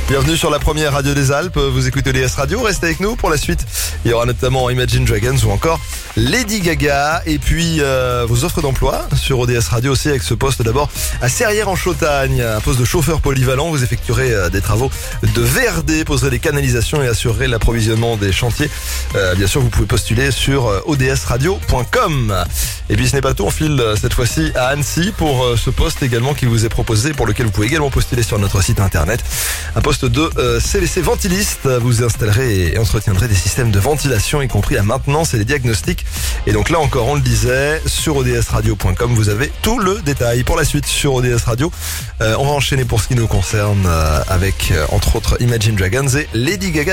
Bienvenue sur la première radio des Alpes. Vous écoutez ODS Radio. Restez avec nous pour la suite. Il y aura notamment Imagine Dragons ou encore Lady Gaga. Et puis vos offres d'emploi sur ODS Radio aussi avec ce poste d'abord à Serrières-en-Chautagne. Un poste de chauffeur polyvalent. Vous effectuerez des travaux de VRD, poserez des canalisations et assurerez l'approvisionnement des chantiers. Bien sûr, vous pouvez postuler sur odsradio.com. Et puis ce n'est pas tout. On file cette fois-ci à Annecy pour ce poste également qui vous est proposé, pour lequel vous pouvez également postuler sur notre site internet. Un poste de CVC ventiliste. Vous installerez et entretiendrez des systèmes de ventilation, y compris la maintenance et les diagnostics. Et donc là encore, on le disait, sur odsradio.com, vous avez tout le détail. Pour la suite, sur ODS Radio, on va enchaîner pour ce qui nous concerne avec, entre autres, Imagine Dragons et Lady Gaga.